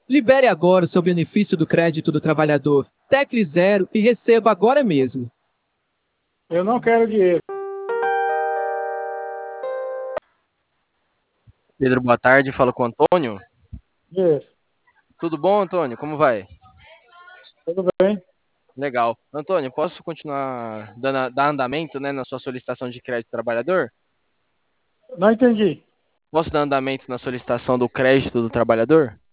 Libere agora o seu benefício do crédito do trabalhador. Tecle zero e receba agora mesmo. Eu não quero dinheiro. Pedro, boa tarde. Fala com o Antônio. Dinheiro. Tudo bom, Antônio? Como vai? Tudo bem? Legal. Antônio, posso continuar dar andamento, né, na sua solicitação de crédito trabalhador? Não entendi. Posso dar andamento na solicitação do crédito do trabalhador?